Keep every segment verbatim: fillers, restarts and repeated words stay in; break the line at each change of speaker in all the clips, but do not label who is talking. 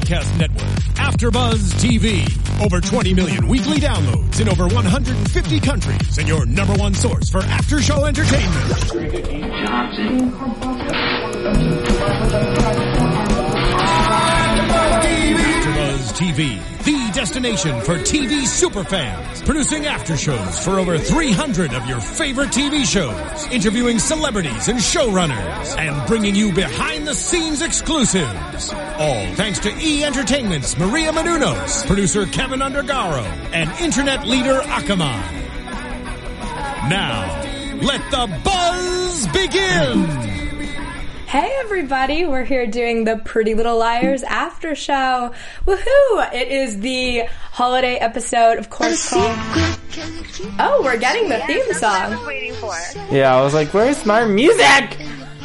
Podcast Network, AfterBuzz T V. Over twenty million weekly downloads in over one hundred fifty countries, and your number one source for after-show entertainment. AfterBuzz T V, the destination for T V superfans, producing aftershows for over three hundred of your favorite T V shows, interviewing celebrities and showrunners, and bringing you behind-the-scenes exclusives. All thanks to E! Entertainment's Maria Menounos, producer Kevin Undergaro, and internet leader Akamai. Now, let the buzz begin!
Hey everybody, we're here doing the Pretty Little Liars after show. Woohoo! It is the holiday episode, of course, called... Oh, we're getting the theme
Yes,
song.
that's what I was waiting for.
Yeah, I was like, where's my music?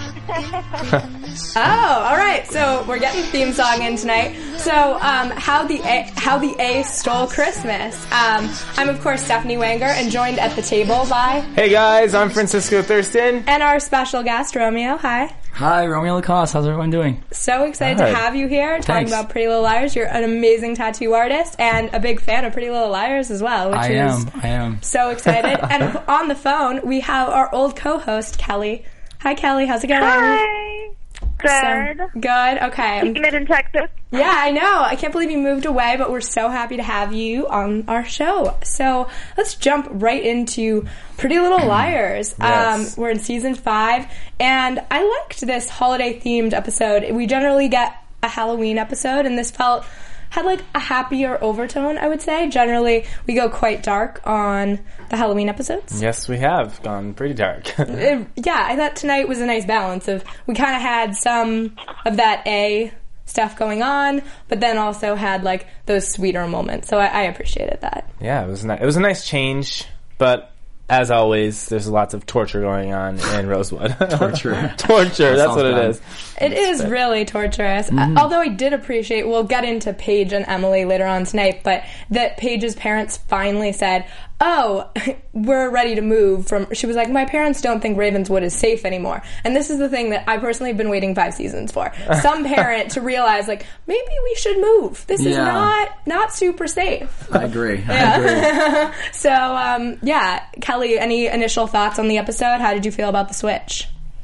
Oh, alright, so we're getting theme song in tonight. So, um, how the A, how the A stole Christmas. Um, I'm of course Stephanie Wanger, and joined at the table by...
Hey guys, I'm Francisco Thurston.
And our special guest, Romeo. Hi.
Hi, Romeo Lacoste. How's everyone doing?
So excited
Hi.
to have you here, talking
Thanks.
about Pretty Little Liars. You're an amazing tattoo artist, and a big fan of Pretty Little Liars as well, which
I
is...
am. I am.
So excited. And on the phone, we have our old co-host, Kelly. Hi, Kelly. How's it going?
Hi. Good.
So, good. Okay.
Taking it in Texas.
Yeah, I know. I can't believe you moved away, but we're so happy to have you on our show. So let's jump right into Pretty Little Liars.
Yes.
Um, we're in season five, and I liked this holiday-themed episode. We generally get a Halloween episode, and this felt... had like a happier overtone, I would say. Generally, we go quite dark on the Halloween episodes.
Yes, we have gone pretty dark.
It- yeah, I thought tonight was a nice balance of, we kind of had some of that A stuff going on, but then also had like those sweeter moments. So I, I appreciated that.
Yeah, it was ni- it was a nice change, but as always, there's lots of torture going on in Rosewood.
Torture.
torture, that's what it
bad.
is.
It is really torturous. Uh, although I did appreciate, we'll get into Paige and Emily later on tonight, but that Paige's parents finally said, oh, we're ready to move from, she was like, my parents don't think Ravenswood is safe anymore. And this is the thing that I personally have been waiting five seasons for. Some parent to realize, like, maybe we should move. This is
Yeah.
not, not super safe.
I agree. I agree.
So, um, yeah, Kelly, any initial thoughts on the episode? How did you feel about the switch?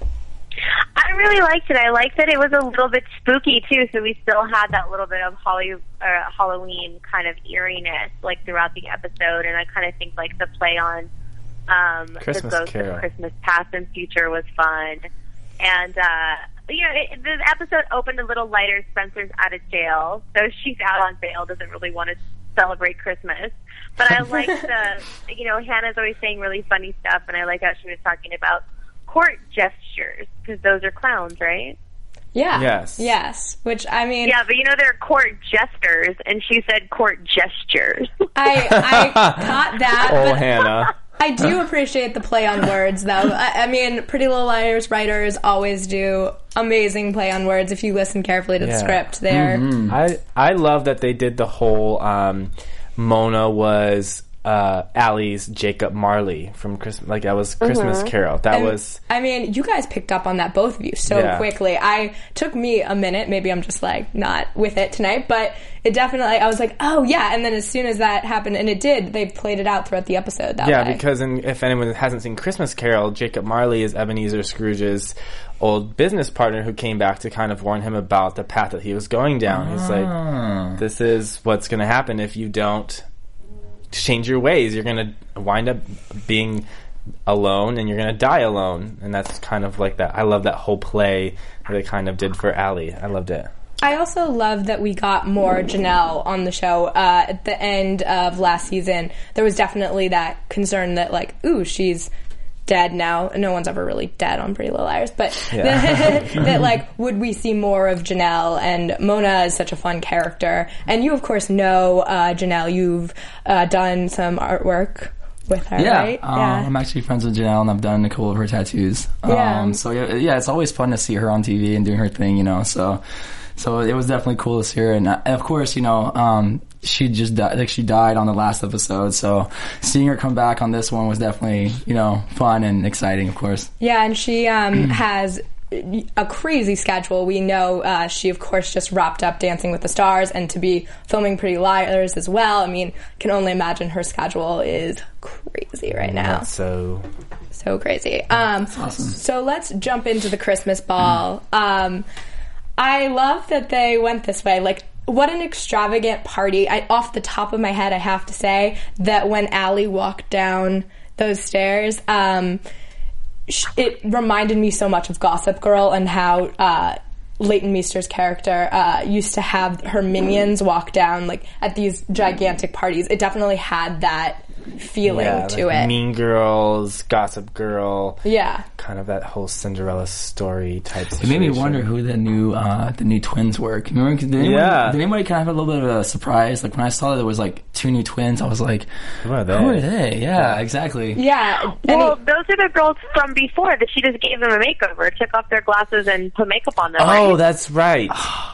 I really liked it. I liked that it was a little bit spooky, too, so we still had that little bit of Holly, uh, Halloween kind of eeriness, like, throughout the episode, and I kind of think, like, the play on um,
Christmas
the ghost
Carol.
of Christmas Past and Future was fun. And, uh, you know, it, the episode opened a little lighter. Spencer's out of jail, so she's out on bail, doesn't really want to celebrate Christmas. But I like the, you know, Hannah's always saying really funny stuff, and I like how she was talking about court gestures, because those are clowns, right?
Yeah.
Yes.
Yes. Which, I mean...
Yeah, but you know they're court jesters, and she said court gestures.
I, I caught that,
Oh,
but
Hannah.
I do appreciate the play on words, though. I, I mean, Pretty Little Liars writers always do amazing play on words. If you listen carefully to the
Yeah.
script, there.
I I love that they did the whole um, Mona was uh, Allie's Jacob Marley from Christmas. Like that was Christmas Carol. That
And,
was
I mean, you guys picked up on that, both of you, so
Yeah.
quickly. I took me a minute. Maybe I'm just like not with it tonight, but it definitely. I was like, oh yeah. And then as soon as that happened, and it did, they played it out throughout the episode. That
yeah
way.
because in, if anyone hasn't seen Christmas Carol, Jacob Marley is Ebenezer Scrooge's old business partner who came back to kind of warn him about the path that he was going down. He's like, this is what's going to happen if you don't change your ways. You're going to wind up being alone and you're going to die alone. And that's kind of like that. I love that whole play that they kind of did for Allie. I loved it.
I also love that we got more Janelle on the show. Uh, at the end of last season, there was definitely that concern that, like, ooh, she's dead now. No one's ever really dead on Pretty Little Liars, but
Yeah.
that, that, like, would we see more of Janelle? And Mona is such a fun character. And you, of course, know uh, Janelle. You've uh, done some artwork with her,
Yeah,
right?
um, I'm actually friends with Janelle, and I've done a couple of her tattoos.
Yeah.
Um, so yeah, yeah, it's always fun to see her on T V and doing her thing, you know. So, so it was definitely cool to see her, and uh, of course, you know, um, she just died, like she died on the last episode. So seeing her come back on this one was definitely, you know, fun and exciting, of course.
Yeah, and she um, has a crazy schedule. We know uh, she, of course, just wrapped up Dancing with the Stars, and to be filming Pretty Liars as well. I mean, can only imagine her schedule is crazy right now.
That's so
so crazy. Um,
awesome.
So let's jump into the Christmas ball. Um, I love that they went this way. Like, what an extravagant party. I, off the top of my head, I have to say that when Allie walked down those stairs, um, it reminded me so much of Gossip Girl and how uh, Leighton Meester's character uh, used to have her minions walk down like at these gigantic parties. It definitely had that feeling
yeah,
to
like
it.
Mean Girls, Gossip Girl.
Yeah.
Kind of that whole Cinderella story type situation.
It made me wonder who the new uh, the new twins were. Remember, did anybody,
Yeah.
did anybody kind of have a little bit of a surprise? Like when I saw that there was like two new twins, I was like,
Who are they?
Who are they? Yeah, exactly.
Yeah.
Well,
and
those are the girls from before that she just gave them a makeover, took off their glasses and put makeup on them.
Oh,
right?
that's right.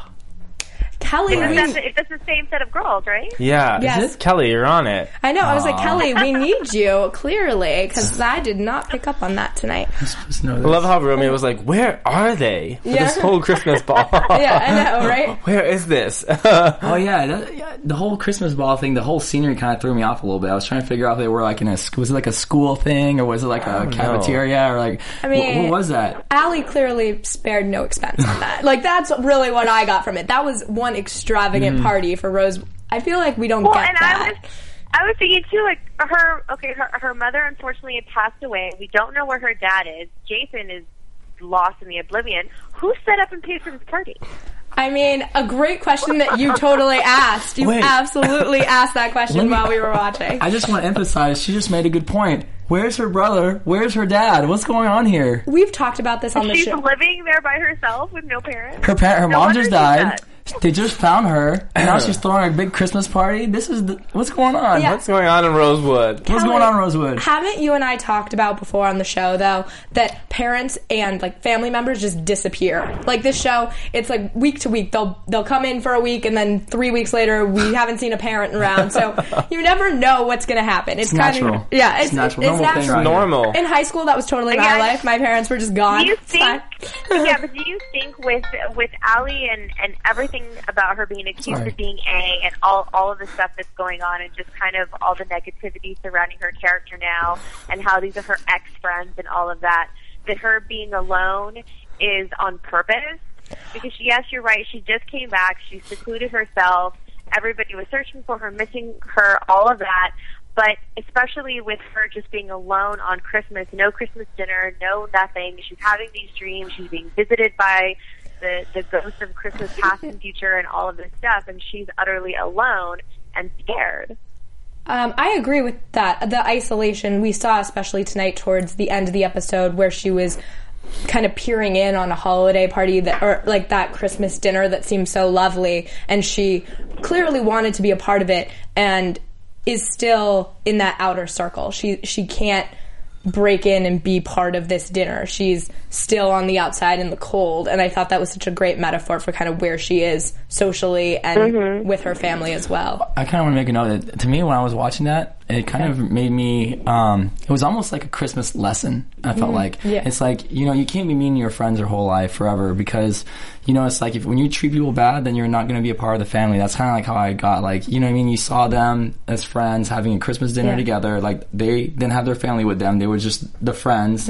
Kelly,
Isn't
we,
that the, it's the same set of girls, right?
Yeah.
Yes.
Is it? Kelly, you're on it.
I know. I was like, Kelly, we need you, clearly, because I did not pick up on that tonight.
I'm supposed to know
I
this.
love how Romeo was like, where are they for
Yeah.
this whole Christmas ball?
Yeah, I know, right?
Where is this?
Oh yeah, that, yeah, the whole Christmas ball thing, the whole scenery kind of threw me off a little bit. I was trying to figure out if they were like in a sc- was it like a school thing or was it like a
don't know.
cafeteria or like
I mean,
wh- what was that?
Allie clearly spared no expense on that. Like, that's really what I got from it. That was one extravagant party for Rose. I feel like we don't
Well,
get
and
that.
I was, I was thinking too, like her. Okay, her her mother unfortunately had passed away. We don't know where her dad is. Jason is lost in the oblivion. Who set up and paid for this party?
I mean, a great question that you totally asked. You
Wait.
absolutely asked that question
Let me-
while we were watching.
I just want to emphasize, she just made a good point. Where's her brother? Where's her dad? What's going on here?
We've talked about this on the
She's
show.
living there by herself with no parents.
Her parent, her
No
mom
wonder
just
she's
died.
nuts.
They just found her, and now she's throwing a big Christmas party. This is the, what's going on?
Yeah.
What's going on in Rosewood?
What's
Kelly,
going on, Rosewood?
Haven't you and I talked about before on the show, though, that parents and like family members just disappear? Like this show, it's like week to week. They'll they'll come in for a week, and then three weeks later, we haven't seen a parent around. So you never know what's going to happen. It's,
It's
kind
natural.
of yeah, it's,
It's natural.
It's
Normal thing,
natural.
right?
Normal.
In high school, that was totally my
Yeah.
life. My parents were just gone.
Do you
It's fine.
think? Yeah, but do you think with with Allie and and everything about her being accused
Sorry.
of being A and all all of the stuff that's going on and just kind of all the negativity surrounding her character now and how these are her ex friends and all of that, that her being alone is on purpose? Because yes, you're right. She just came back. She secluded herself. Everybody was searching for her, missing her, all of that. But especially with her just being alone on Christmas, no Christmas dinner, no nothing. She's having these dreams. She's being visited by the, the ghosts of Christmas past and future and all of this stuff, and she's utterly alone and scared.
Um, I agree with that. The isolation we saw, especially tonight towards the end of the episode, where she was kind of peering in on a holiday party that, or like that Christmas dinner that seemed so lovely, and she clearly wanted to be a part of it, and is still in that outer circle. She she can't break in and be part of this dinner. She's still on the outside in the cold, and I thought that was such a great metaphor for kind of where she is socially and
Mm-hmm.
with her family as well.
I kind of want to make a note that to me when I was watching that, it kind of made me, um, it was almost like a Christmas lesson, I felt like.
Yeah.
It's like, you know, you can't be mean to your friends your whole life forever because, you know, it's like if when you treat people bad, then you're not going to be a part of the family. That's kind of like how I got, like, you know what I mean? You saw them as friends having a Christmas dinner
Yeah.
together. Like, they didn't have their family with them. They were just the friends.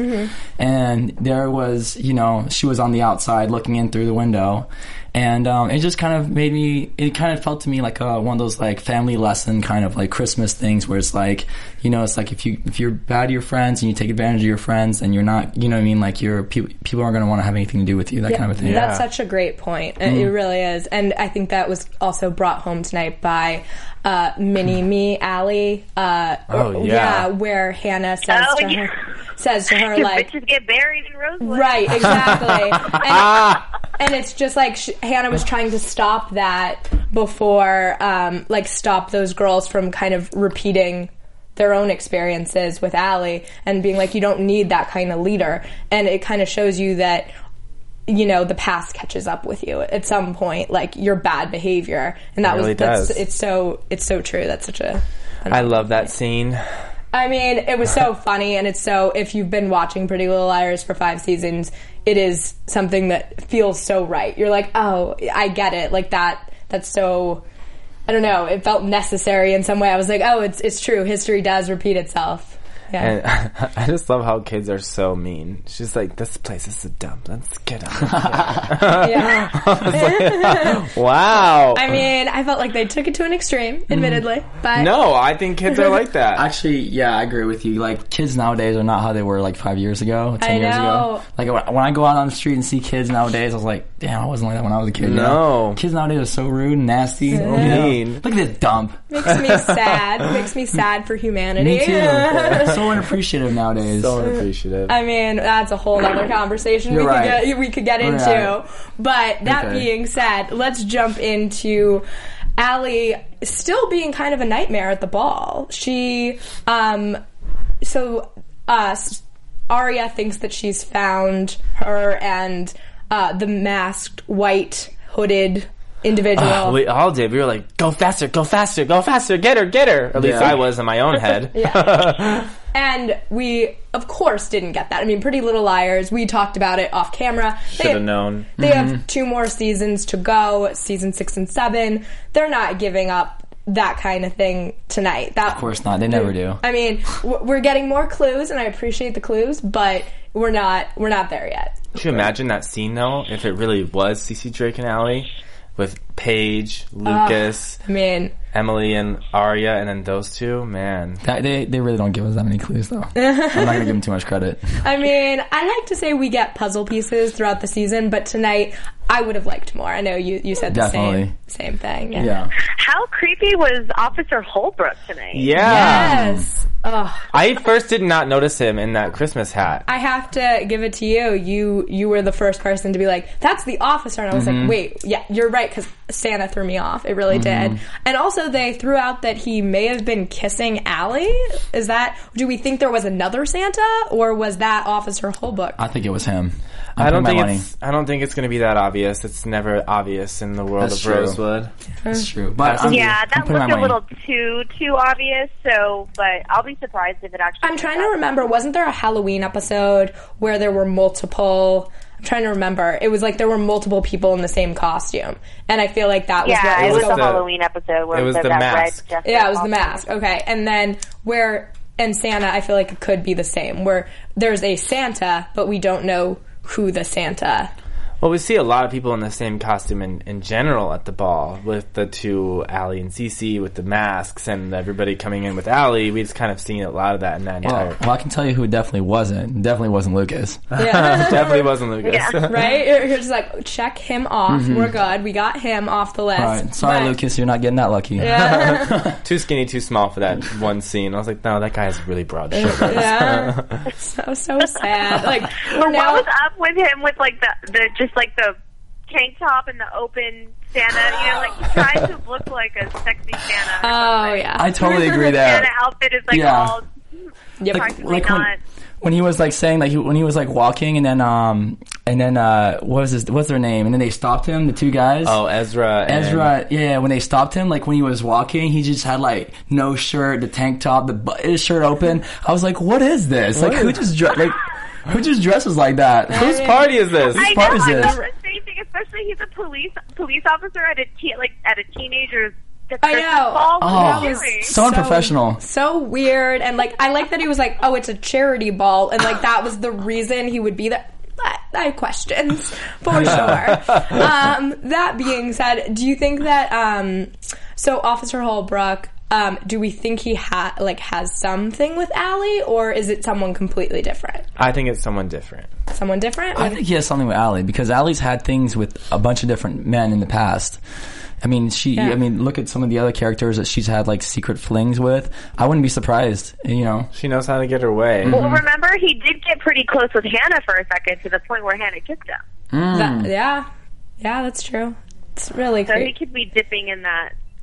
And there was, you know, she was on the outside looking in through the window. And um, it just kind of made me, it kind of felt to me like uh, one of those like family lesson kind of like Christmas things where it's like, you know, it's like if, you, if you're bad to your friends and you take advantage of your friends and you're not, you know what I mean, like you're, pe- people aren't going to want to have anything to do with you, that kind of thing.
That's such a great point. It- It really is. And I think that was also brought home tonight by uh, Mini Me Allie. Uh,
Oh,
or-
yeah.
where Hannah says
Oh,
to
yeah.
her, says to her
Your
like,
bitches get buried in Rosewood.
right, exactly. and, and it's just like sh- Hannah was trying to stop that before, um, like stop those girls from kind of repeating their own experiences with Allie and being like, you don't need that kind of leader. And it kind of shows you that, you know, the past catches up with you at some point, like your bad behavior. And that
It really
was, that's,
does.
it's so, it's so true. That's such a,
I love that scene.
I mean, it was so funny, and it's so, if you've been watching Pretty Little Liars for five seasons, it is something that feels so right. You're like, oh, I get it. Like, that, that's so, I don't know, it felt necessary in some way. I was like, oh, it's it's true. History does repeat itself. Yeah.
And I just love how kids are so mean. She's like, this place is so dumb. Let's get out of here.
Yeah.
I was like, wow.
I mean, I felt like they took it to an extreme, admittedly. But
No, I think kids are like that.
Actually, yeah, I agree with you. Like, kids nowadays are not how they were like five years ago, ten
I
years
know.
ago. Like, when I go out on the street and see kids nowadays, I was like, damn, I wasn't like that when I was a kid. you
No.
know? Kids nowadays are so rude and nasty. You know?
Mean.
Look at this dump.
makes me sad. Makes me sad for humanity.
Me too. So unappreciative nowadays.
So unappreciative.
I mean, that's a whole other conversation
You're
we
right.
could get we could get
You're
into.
right.
But that
Okay.
being said, let's jump into Allie still being kind of a nightmare at the ball. She, um, so uh, Aria thinks that she's found her and uh, the masked, white, hooded individual.
Uh, we all did. We were like, go faster, go faster, go faster, get her, get her. At least
Yeah.
I was in my own head.
Yeah. And we, of course, didn't get that. I mean, Pretty Little Liars, we talked about it off camera. They
Should have
have-
known.
They have two more seasons to go, season six and seven. They're not giving up that kind of thing tonight. That,
Of course not. They never do.
I mean, w- we're getting more clues, and I appreciate the clues, but we're not we're not there yet.
Could you imagine that scene, though, if it really was Cece Drake and Allie? With Paige, Lucas,
I mean,
Emily, and Aria, and then those two? Man.
That, they they really don't give us that many clues, though. I'm not going to give them too much credit.
I mean, I like to say we get puzzle pieces throughout the season, but tonight I would have liked more. I know you, you said the
Definitely.
same same thing. Yeah.
Yeah.
How creepy was Officer Holbrook tonight?
Yeah.
Yes. Ugh.
I first did not notice him in that Christmas hat.
I have to give it to you. You you were the first person to be like, that's the officer. And I was
Mm-hmm.
like, wait, yeah, you're right, because Santa threw me off. It really did. And also they threw out that he may have been kissing Allie. Is that, do we think there was another Santa, or was that Officer Holbrook?
I think it was him. I'm
I don't
putting
think
my
it's. I don't think it's going to be that obvious. It's never obvious in the world
That's
of
true.
Rosewood.
That's true. But I'm,
Yeah,
I'm
that
putting my
looked a
money.
little too too obvious. So, but I'll be surprised if it actually.
I'm trying to remember, wasn't there a Halloween episode where there were multiple... I'm trying to remember. It was like there were multiple people in the same costume. And I feel like that was
Yeah,
what
it
was
was
going
the
the-
Halloween episode where
it was
the,
the
that
mask.
red. Jester
Yeah, it was the
costume.
mask. Okay. And then where, and Santa, I feel like it could be the same, where there's a Santa, but we don't know who the Santa.
Well, we see a lot of people in the same costume in, in general at the ball, with the two Allie and Cece with the masks, and everybody coming in with Allie. We just kind of seen a lot of that in that entire.
Well, well, I can tell you who it definitely wasn't. It definitely wasn't Lucas.
Yeah.
Definitely wasn't Lucas.
Yeah.
Right? You're you're just like, check him off. We're good. We got him off the list.
All right. Sorry,
But-
Lucas, you're not getting that lucky.
Yeah.
Too skinny, too small for that one scene. I was like, no, that guy has really broad shoulders.
Yeah. So, so sad. Like, we're
But
now.
what was up with him with like the the just like the tank top and the open Santa? You know, like he tries to look like a sexy Santa. Or
Oh,
something.
yeah.
I totally agree
The
there.
Santa outfit is like
Yeah.
all
Yep.
practically
like when,
not.
when he was like saying like he, when he was like walking and then um and then uh what was his what's their name and then they stopped him, the two guys.
Oh, Ezra. And
Ezra, yeah, when they stopped him, like when he was walking, he just had like no shirt, the tank top, the bu- his shirt open. I was like, what is this? Like who just dre- like who just dresses like that?
Whose party is this?
I
part
know.
is
I
this?
thought the same thing. Especially he's a police police officer at a te- like at a teenager's.
I know.
Ball. What
Oh,
are you
that was
doing?
so unprofessional.
So weird. And like, I like that he was like, oh, it's a charity ball. And like, that was the reason he would be there. I I have questions for sure. Um, that being said, do you think that, um, so Officer Holbrook, um, do we think he ha- like has something with Allie, or is it someone completely different?
I think it's someone different.
Someone different?
I think he has something with Allie because Allie's had things with a bunch of different men in the past. I mean, she.
Yeah.
I mean, look at some of the other characters that she's had like secret flings with. I wouldn't be surprised. You know,
She knows how to get her way.
Well, remember he did get pretty close with Hannah for a second to the point where Hannah kissed him.
That- yeah. Yeah, that's true. It's really
So he
creepy.
could be dipping in that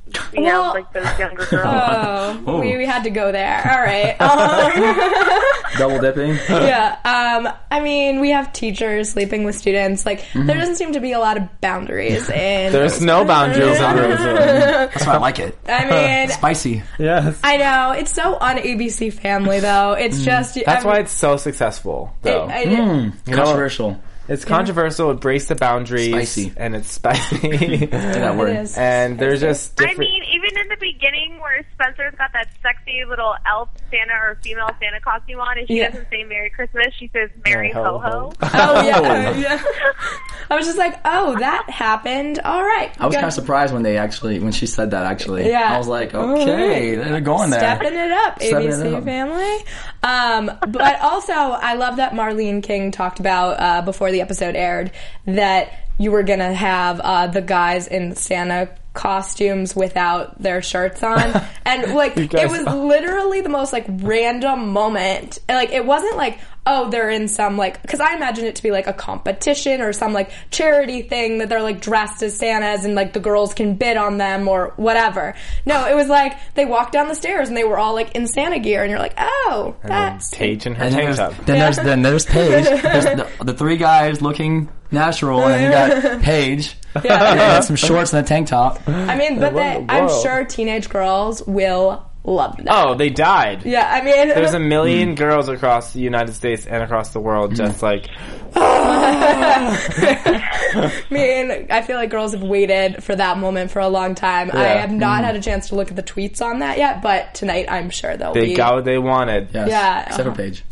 you
Well-
know, like those younger girls.
Oh,
Oh.
we, we had to go there. All right. Um,
Double dipping.
yeah. Um, I mean, we have teachers sleeping with students. Like, there doesn't seem to be a lot of boundaries in.
There's no boundaries in Rosewood.
That's why I like it.
I mean,
Spicy.
Yes.
I know it's so un A B C Family though. It's just
That's
I
why
mean,
it's so successful, though.
I- I-
You know,
Controversial.
It's controversial. It breaks the boundaries.
Spicy.
And it's spicy.
that word.
It is.
And there's just
I
different...
mean, even in the beginning where Spencer's got that sexy little elf Santa or female Santa costume on, and she
Yeah.
doesn't say Merry Christmas, she says Merry
Ho,
Ho
ho.
Ho.
Oh yeah, yeah. I was just like, oh, that happened. All right.
I was
Go-
kind of surprised when they actually, when she said that actually.
Yeah.
I was like, okay, they're going there.
Stepping it up,
Stepping
A B
it
C
up.
Family. Um, but also, I love that Marlene King talked about uh, before the episode aired that you were gonna have uh, the guys in Santa costumes without their shirts on, and like it
guys-
was literally the most like random moment. And, like it wasn't like, oh, they're in some like, because I imagine it to be like a competition or some like charity thing that they're like dressed as Santas and like the girls can bid on them or whatever. No, it was like they walked down the stairs and they were all like in Santa gear, and you're like, oh,
And then
that's
Paige and her
And then
tank
there's,
top.
then there's then there's Paige. There's the, the three guys looking natural, and then you got Paige.
yeah.
And some shorts and a tank top.
I mean, but
What
they,
in the
I'm
world?
sure teenage girls will love that.
Oh, they died.
Yeah, I mean,
There's a million girls across the United States and across the world just like,
I mean, I feel like girls have waited for that moment for a long time. I
Yeah.
have not had a chance to look at the tweets on that yet, but tonight I'm sure they'll
they
be.
got what they wanted.
Yes.
Yeah.
Except for Paige.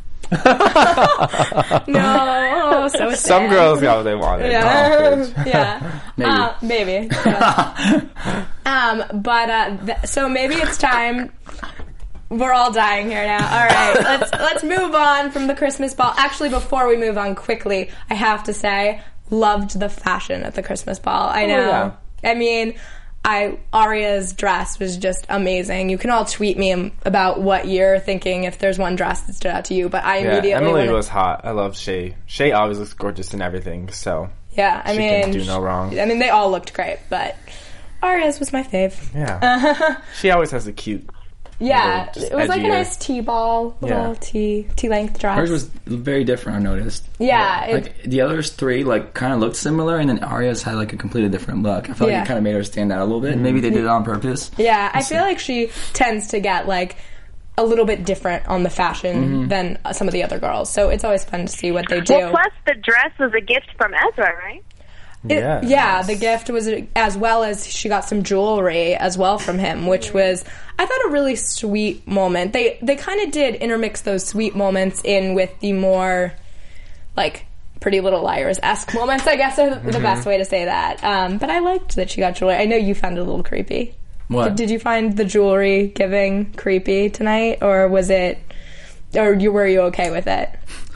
No, so sad.
Some girls got what they wanted.
Yeah, yeah,
Maybe.
Uh, maybe. Yeah. um, but uh, th- so maybe it's time. We're all dying here now. All right, let's let's move on from the Christmas ball. Actually, before we move on quickly, I have to say, loved the fashion at the Christmas ball. I know.
yeah.
I mean, I Aria's dress was just amazing. You can all tweet me about what you're thinking if there's one dress that stood out to you. But I
Yeah,
immediately
Emily
went-
was hot. I love Shay. Shay always looks gorgeous in everything, so
Yeah, I
she
mean,
can do no wrong.
I mean, they all looked great, but Aria's was my fave.
yeah. She always has a cute.
Yeah,
Little, just
it was like a
edgier.
nice T-ball, little
Yeah.
T T length dress.
Hers was very different, I noticed.
yeah, it-
Like the others three, like kind of looked similar, and then Arya's had like a completely different look. I feel like
Yeah.
it kind of made her stand out a little bit. Maybe they did it on purpose.
yeah. I feel like she tends to get like a little bit different on the fashion
Mm-hmm.
than uh, some of the other girls. So it's always fun to see what they do.
Well, plus the dress was a gift from Ezra, right?
It-
Yeah.
yeah, the gift was as well as she got some jewelry as well from him, which was I thought a really sweet moment. They they kind of did intermix those sweet moments in with the more like Pretty Little Liars esque moments. I guess are the best way to say that. Um, but I liked that she got jewelry. I know you found it a little creepy.
What?
Did, did you find the jewelry giving creepy tonight, or was it, or you were you okay with it?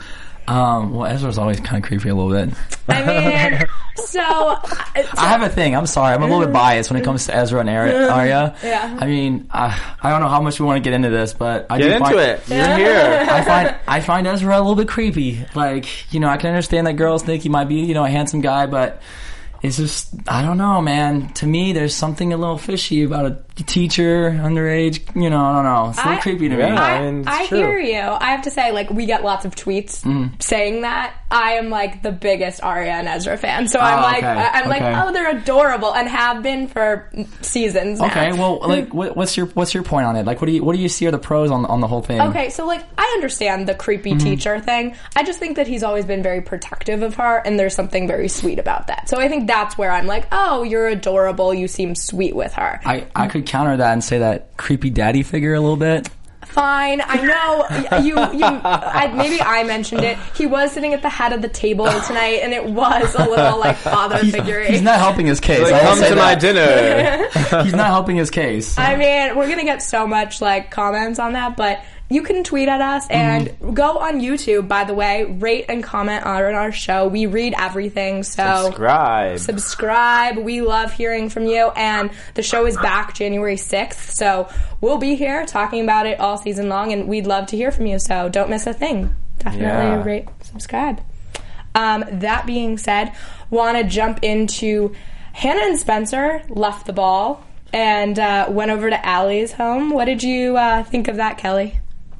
Um, well, Ezra's always kind of creepy a little bit.
I mean, so
I have a thing. I'm sorry. I'm a little bit biased when it comes to Ezra and Ari- Arya.
Yeah.
I mean, I, I don't know how much we want to get into this, but I
Get
do
into
find,
it. You're here.
I find I find Ezra a little bit creepy. Like, you know, I can understand that girls think he might be, you know, a handsome guy, but it's just, I don't know, man. To me, there's something a little fishy about a teacher, underage, you know, I don't know. It's a little
I-
creepy to me.
Yeah.
I,
I mean, it's
I
true.
hear you. I have to say, like, we get lots of tweets
Mm-hmm.
saying that. I am like the biggest Arya and Ezra fan, so I'm
Oh,
like,
okay.
I- I'm like,
Okay.
oh, they're adorable and have been for seasons now.
Okay, well, like, what, what's your what's your point on it? Like, what do you what do you see are the pros on on the whole thing?
Okay, so like I understand the creepy
Mm-hmm.
teacher thing. I just think that he's always been very protective of her, and there's something very sweet about that. So I think that's where I'm like, oh, you're adorable. You seem sweet with her.
I, I could counter that and say that creepy daddy figure a little bit.
Fine, I know you. You I, maybe I mentioned it. He was sitting at the head of the table tonight, and it was a little like father figure.
He's not helping his case.
Like,
I will
come
say
to my
that.
dinner.
He's not helping his case.
I mean, we're gonna get so much like comments on that, but you can tweet at us and
Mm-hmm.
go on YouTube. By the way, rate and comment on our show. We read everything, so.
Subscribe.
Subscribe. We love hearing from you. And the show is back January sixth. So we'll be here talking about it all season long. And we'd love to hear from you. So don't miss a thing. Definitely
Yeah.
rate, subscribe. Um, that being said, want to jump into Hannah and Spencer left the ball and uh, went over to Allie's home. What did you uh, think of that, Kelly?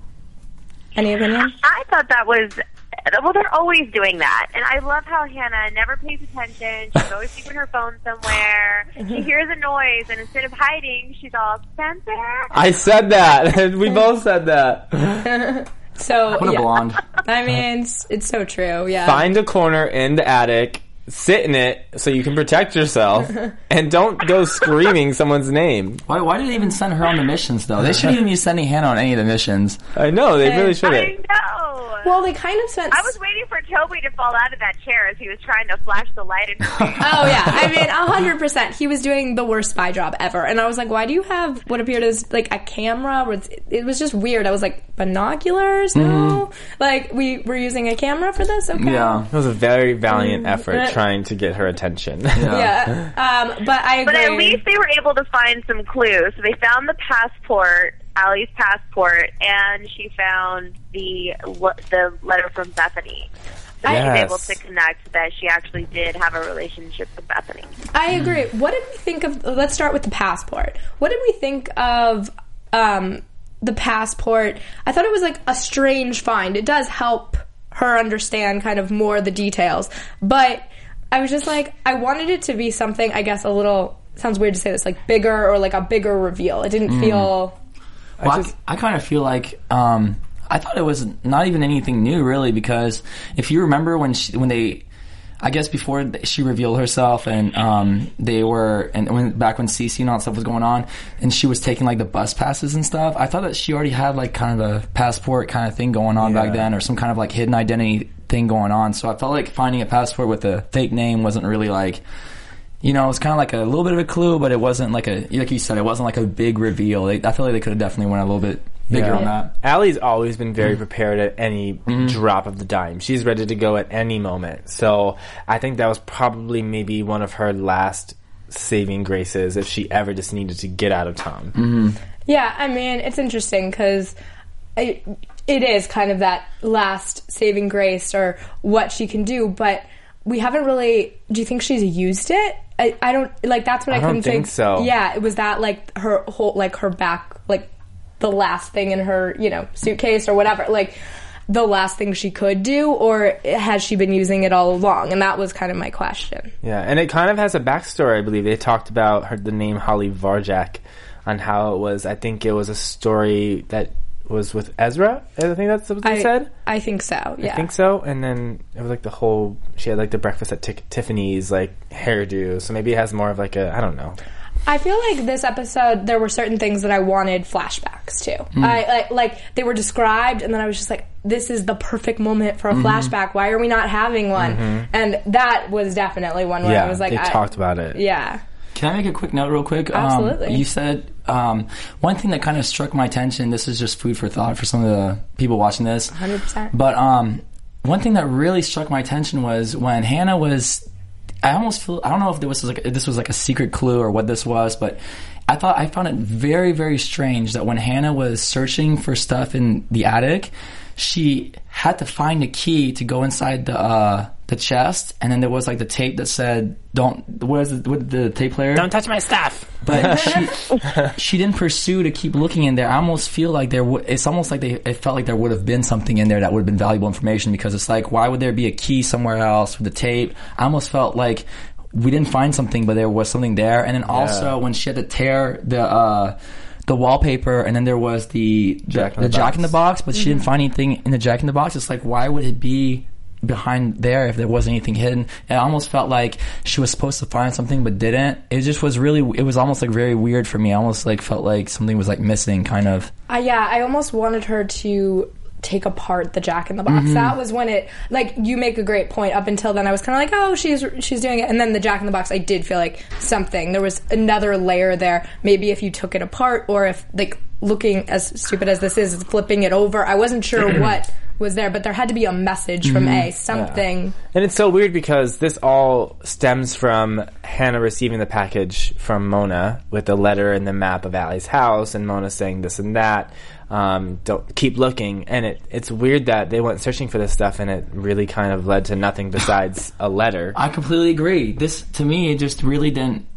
Any opinion?
I thought that was... Well, they're always doing that. And I love how Hannah never pays attention. She's always keeping her phone somewhere. She hears a noise, and instead of hiding, she's all, Spencer?
I said that. We both said that.
So,
What a
yeah.
blonde.
I mean, it's, it's so true, yeah.
Find a corner in the attic, sit in it so you can protect yourself, and don't go screaming someone's name.
Why, why did they even send her on the missions, though? They shouldn't even be sending Hannah on any of the missions.
I know, they really
I
shouldn't.
know.
Well, they kind of spent...
I was waiting for Toby to fall out of that chair as he was trying to flash the light in her face.
Oh, yeah. I mean, one hundred percent. He was doing the worst spy job ever. And I was like, why do you have what appeared as, like, a camera? Where it's, it was just weird. I was like, binoculars? No?
Mm-hmm.
Like, we were using a camera for this? Okay.
Yeah.
It was a very valiant effort trying to get her attention.
Yeah. Um, but I agree.
But at least they were able to find some clues. So they found the passport, Allie's passport, and she found the the letter from Bethany. So she was
Yes.
able to connect that she actually did have a relationship with Bethany.
I agree. What did we think of... Let's start with the passport. What did we think of um, the passport? I thought it was, like, a strange find. It does help her understand kind of more the details. But I was just like, I wanted it to be something, I guess, a little... Sounds weird to say this, like, bigger or, like, a bigger reveal. It didn't feel...
Well, I,
just-
I, kind of feel like um, I thought it was not even anything new, really, because if you remember when she, when they, I guess before she revealed herself, and um, they were, and when back when Cece and all that stuff was going on, and she was taking like the bus passes and stuff, I thought that she already had like kind of a passport kind of thing going on
Yeah.
back then, or some kind of like hidden identity thing going on. So I felt like finding a passport with a fake name wasn't really like. You know, it's kind of like a little bit of a clue, but it wasn't like a, like you said, it wasn't like a big reveal. They, I feel like they could have definitely went a little bit bigger
Yeah.
on that.
Allie's always been very prepared at any drop of the dime. She's ready to go at any moment. So I think that was probably maybe one of her last saving graces if she ever just needed to get out of town.
Mm-hmm.
Yeah, I mean, it's interesting because it, it is kind of that last saving grace or what she can do, but we haven't really... Do you think she's used it? I, I don't... Like, that's what I,
I don't
couldn't
think so.
Yeah, it was that, like, her whole... Like, her back... Like, the last thing in her, you know, suitcase or whatever. Like, the last thing she could do, or has she been using it all along? And that was kind of my question.
Yeah, and it kind of has a backstory, I believe. They talked about her, the name Holly Varjak, on how it was... I think it was a story that... was with Ezra. I think that's what they
I,
said.
I think so, yeah.
I think so. And then it was like the whole, she had like the breakfast at T- Tiffany's like hairdo. So maybe it has more of like a, I don't know.
I feel like this episode, there were certain things that I wanted flashbacks to.
Mm.
I like, like they were described, and then I was just like, "This is the perfect moment for a
Mm-hmm.
flashback. Why are we not having one?" Mm-hmm. And that was definitely one where
Yeah,
I was like,
they
I,
talked about it.
Yeah.
Can I make a quick note real quick?
Absolutely.
Um, you said um, one thing that kind of struck my attention, this is just food for thought for some of the people watching this.
one hundred percent.
But um, one thing that really struck my attention was when Hannah was... I almost feel... I don't know if this was like, if this was like a secret clue or what this was, but I thought I found it very, very strange that when Hannah was searching for stuff in the attic, she had to find a key to go inside the uh, the chest, and then there was like the tape that said, "Don't." What is it? What did the tape player?
Don't touch my stuff.
But she she didn't pursue to keep looking in there. I almost feel like there. W- it's almost like they. It felt like there would have been something in there that would have been valuable information, because it's like, why would there be a key somewhere else with the tape? I almost felt like we didn't find something, but there was something there. And then also
Yeah.
when she had to tear the. Uh, the wallpaper, and then there was the
Jack in
the,
the
the Jack
Box.
in the Box, but she didn't find anything in the Jack in the Box. It's like, why would it be behind there if there wasn't anything hidden? It almost felt like she was supposed to find something but didn't. It just was really, it was almost like very weird for me. I almost like felt like something was like missing, kind of.
Uh, yeah, I almost wanted her to take apart the Jack in the Box.
Mm-hmm.
That was when it, like, you make a great point. Up until then, I was kind of like, oh, she's she's doing it. And then the Jack in the Box, I did feel like something. There was another layer there. Maybe if you took it apart, or if, like, looking as stupid as this is, flipping it over. I wasn't sure what was there, but there had to be a message from A, something.
Yeah. And it's so weird because this all stems from Hannah receiving the package from Mona with the letter and the map of Allie's house, and Mona saying this and that. Um, don't keep looking, and it it's weird that they went searching for this stuff, and it really kind of led to nothing besides a letter.
I completely agree. This, to me, it just really didn't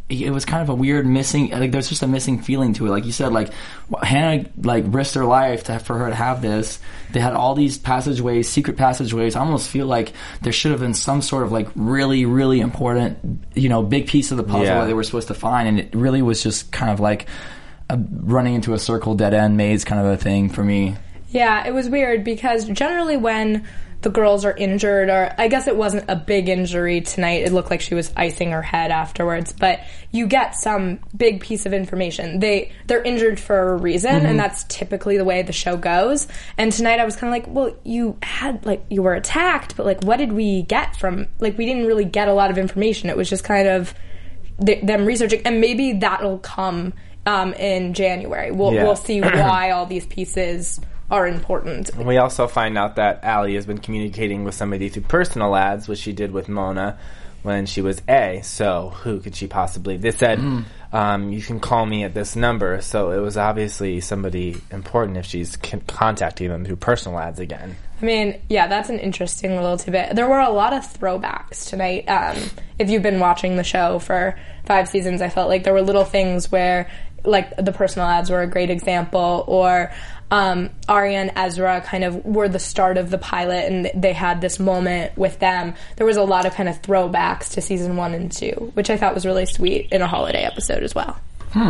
it was kind of a weird missing, like there's just a missing feeling to it. Like you said, like Hannah like risked her life to, for her to have this. They had all these passageways, secret passageways. I almost feel like there should have been some sort of like really, really important, you know, big piece of the puzzle
yeah.
that they were supposed to find, and it really was just kind of like a, running into a circle, dead end maze kind of a thing for me.
Yeah, it was weird because generally when the girls are injured, or I guess it wasn't a big injury tonight. It looked like she was icing her head afterwards, but you get some big piece of information. They, they're injured for a reason, mm-hmm. and that's typically the way the show goes. And tonight I was kind of like, well, you had, like, you were attacked, but, like, what did we get from, like, we didn't really get a lot of information. It was just kind of th- them researching, and maybe that'll come um, in January. We'll,
yeah.
we'll see why all these pieces are important.
We also find out that Allie has been communicating with somebody through personal ads, which she did with Mona when she was A. So who could she possibly... They said, mm. um, you can call me at this number. So it was obviously somebody important if she's c- contacting them through personal ads again.
I mean, yeah, that's an interesting little tidbit. There were a lot of throwbacks tonight. Um, if you've been watching the show for five seasons, I felt like there were little things where, like, the personal ads were a great example, or... Um, Arya and Ezra kind of were the start of the pilot, and they had this moment with them. There was a lot of kind of throwbacks to season one and two, which I thought was really sweet in a holiday episode as well.
Hmm.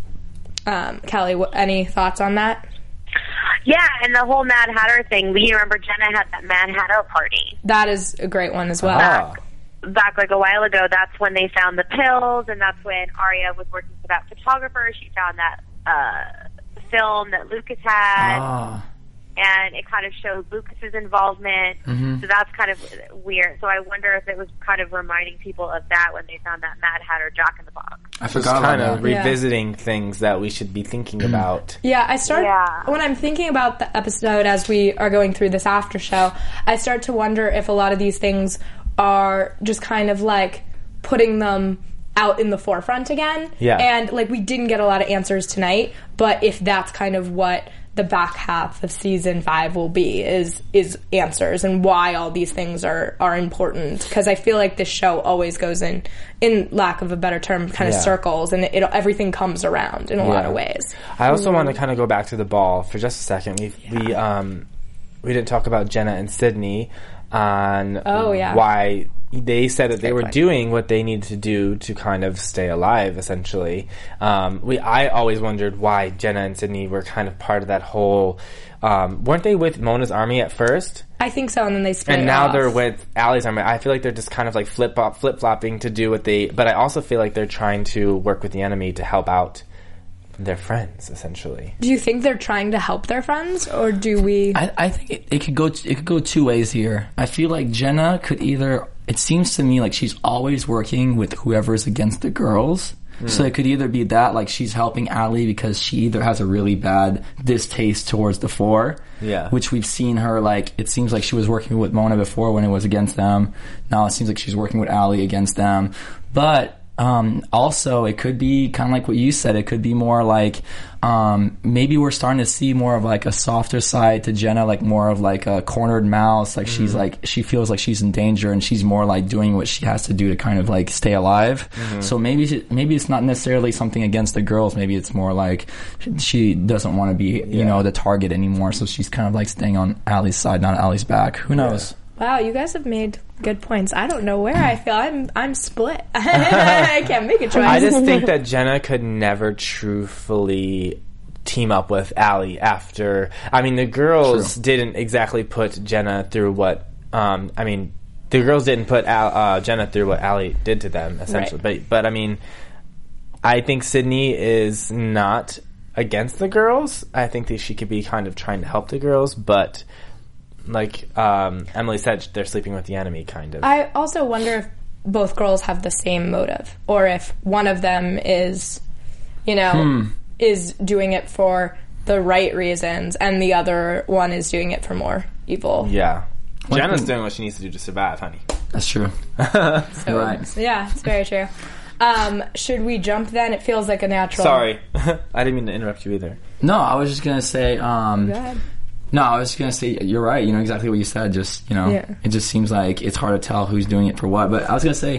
Um, Callie, what, any thoughts on that?
Yeah, and the whole Mad Hatter thing. You remember Jenna had that Mad Hatter party.
That is a great one as well.
Ah.
Back like a while ago, that's when they found the pills, and that's when Arya was working for that photographer. She found that uh, film that Lucas had,
Ah.
and it kind of showed Lucas's involvement.
Mm-hmm.
So that's kind of weird. So I wonder if it was kind of reminding people of that when they found that Mad Hatter Jack in the Box.
I
Just
forgot about
kind
that.
of revisiting things that we should be thinking about.
Yeah, I start
Yeah.
when I'm thinking about the episode as we are going through this after show, I start to wonder if a lot of these things are just kind of like putting them out in the forefront again.
Yeah.
And like we didn't get a lot of answers tonight, but if that's kind of what the back half of season five will be, is is answers and why all these things are are important, because I feel like this show always goes in in lack of a better term kind of
Yeah.
circles, and it, it everything comes around in a lot
Yeah.
of ways.
I also want to kind of go back to the ball for just a second. We we um we didn't talk about Jenna and Sydney on
Oh, yeah.
why they said that they
Great
were
point.
doing what they needed to do to kind of stay alive, essentially. Um, we I always wondered why Jenna and Sydney were kind of part of that whole. Um, weren't they with Mona's army at first?
I think so, and then they split
And
it
now
off.
they're with Allie's army. I feel like they're just kind of like flip flip flopping to do what they. But I also feel like they're trying to work with the enemy to help out their friends, essentially.
Do you think they're trying to help their friends, or do we?
I, I think it, it could go it could go two ways here. I feel like Jenna could either. It seems to me like she's always working with whoever's against the girls. Mm. So it could either be that, like she's helping Allie because she either has a really bad distaste towards the Four,
Yeah.
which we've seen her, like, it seems like she was working with Mona before when it was against them. Now it seems like she's working with Allie against them. But Um, also, it could be kind of like what you said. It could be more like um, maybe we're starting to see more of like a softer side to Jenna, like more of like a cornered mouse. Like mm. she's like she feels like she's in danger, and she's more like doing what she has to do to kind of like stay alive. Mm-hmm. So maybe she, maybe it's not necessarily something against the girls. Maybe it's more like she doesn't want to be you
yeah.
know the target anymore. So she's kind of like staying on Allie's side, not Allie's back. Who knows?
Yeah.
Wow, you guys have made good points. I don't know where I feel. I'm I'm split. I can't make a choice.
I just think that Jenna could never truthfully team up with Allie after... I mean, the girls True. didn't exactly put Jenna through what... Um, I mean, the girls didn't put Al, uh, Jenna through what Allie did to them, essentially.
Right.
But, but, I mean, I think Sydney is not against the girls. I think that she could be kind of trying to help the girls, but... Like um, Emily said, they're sleeping with the enemy, kind of.
I also wonder if both girls have the same motive, or if one of them is, you know, hmm. is doing it for the right reasons, and the other one is doing it for more evil.
Yeah.
What
Jenna's
the-
doing what she needs to do to survive, honey.
That's true.
So,
right.
Yeah, it's very true. Um, should we jump then? It feels like a natural...
Sorry. I didn't mean to interrupt you either.
No, I was just going to say... Um,
Go ahead.
No, I was going to say, you're right. You know exactly what you said. Just, you know,
yeah.
it just seems like it's hard to tell who's doing it for what. But I was going to say,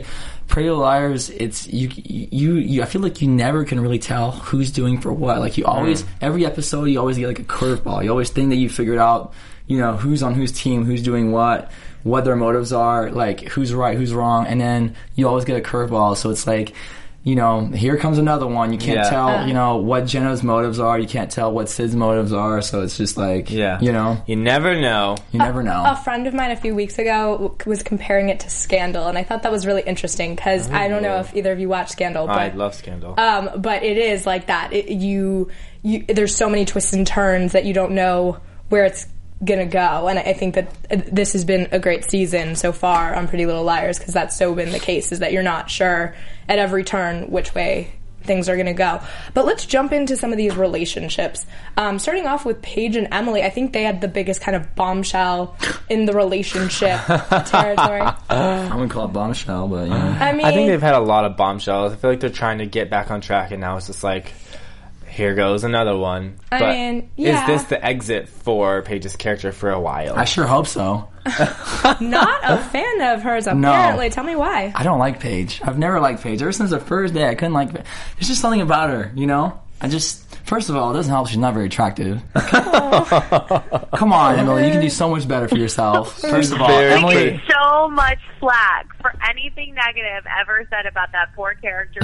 Pretty Little Liars, it's you, you, you. I feel like you never can really tell who's doing for what. Like you always, mm. every episode, you always get like a curveball. You always think that you figured out, you know, who's on whose team, who's doing what, what their motives are, like who's right, who's wrong, and then you always get a curveball. So it's like, you know, here comes another one. You can't yeah. tell, uh, you know, what Jenna's motives are. You can't tell what Sid's motives are. So it's just like, yeah. you know.
You never know.
You never
a,
know.
A friend of mine a few weeks ago was comparing it to Scandal, and I thought that was really interesting because I don't know if either of you watch Scandal. But,
I love Scandal.
Um, but it is like that. It, you, you, there's so many twists and turns that you don't know where it's gonna go, and I think that this has been a great season so far on Pretty Little Liars because that's so been the case, is that you're not sure at every turn which way things are gonna go. But let's jump into some of these relationships. Um, starting off with Paige and Emily, I think they had the biggest kind of bombshell in the relationship territory.
I wouldn't call it bombshell, but yeah.
I mean,
I think they've had a lot of bombshells. I feel like they're trying to get back on track, and now it's just like, here goes another one.
I
but
mean, yeah.
Is this the exit for Paige's character for a while?
I sure hope so.
Not a fan of hers, apparently.
No.
Tell me why.
I don't like Paige. I've never liked Paige. Ever since the first day, I couldn't like... There's just something about her, you know? I just... First of all, it doesn't help she's not very attractive. Come on, Emily. You can do so much better for yourself. First of all,
Very
Emily...
We get so much flack for anything negative ever said about that poor character.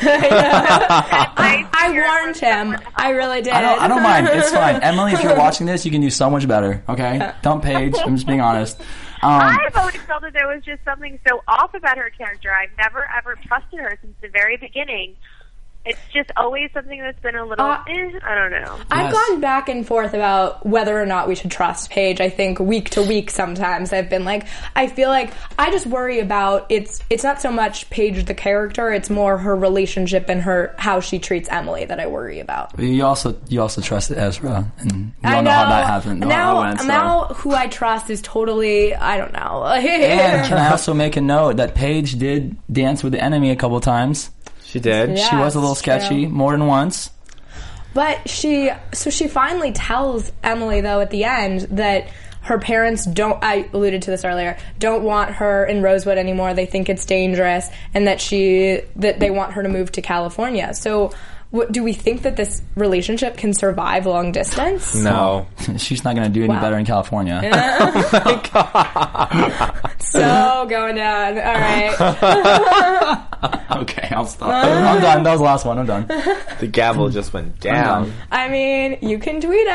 I, I warned him. I really did.
I don't, I don't mind. It's fine. Emily, if you're watching this, you can do so much better, okay? Don't Paige. I'm just being honest. Um,
I've always felt that there was just something so off about her character. I've never, ever trusted her since the very beginning. It's just always something that's been a little, uh, eh, I don't know.
I've yes. gone back and forth about whether or not we should trust Paige. I think week to week sometimes I've been like, I feel like I just worry about, it's it's not so much Paige the character, it's more her relationship and her how she treats Emily that I worry about.
You also you also trusted Ezra, and you all
I
know,
know
how that happened.
Now,
went, so.
now who I trust is totally, I don't know.
And can I also make a note that Paige did dance with the enemy a couple times?
She did.
Yeah,
she was a little sketchy,
true.
more than once.
But she, so she finally tells Emily, though, at the end, that her parents don't, I alluded to this earlier, don't want her in Rosewood anymore. They think it's dangerous, and that she, that they want her to move to California. So, what, do we think that this relationship can survive long distance?
No.
She's not going to do any wow. better in California.
Oh my God. So going down. All right.
Okay, I'll stop. I'm done. That was the last one. I'm done.
The gavel just went down.
I mean, you can tweet